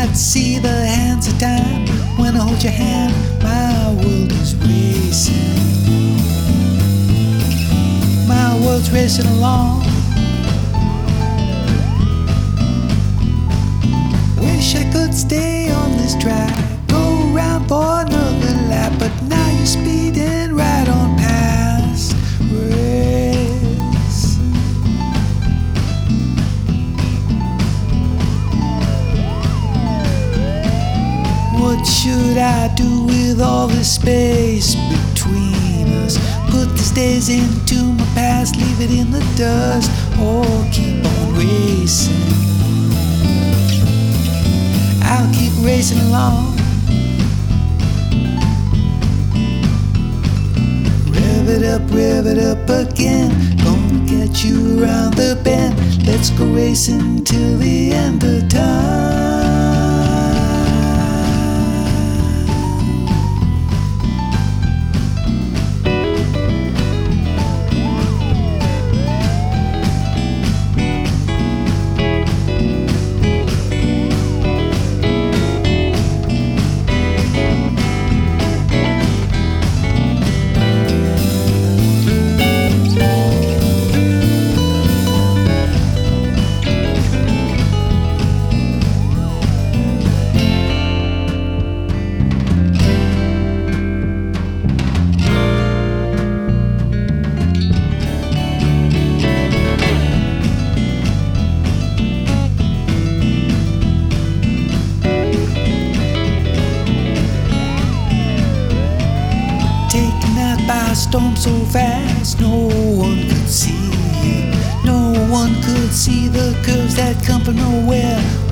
I see the hands of time. When I hold your hand, my world is racing. My world's racing along. Wish I could stay on this track, go round for another lap, but now you're speeding right on past race. What should I do with all this space between us? Put these days into my past, leave it in the dust, or keep on racing? I'll keep racing along. Rev it up again. Gonna get you around the bend. Let's go racing till the end of time. Taken out by a storm so fast, no one could see it. No one could see the curves that come from nowhere.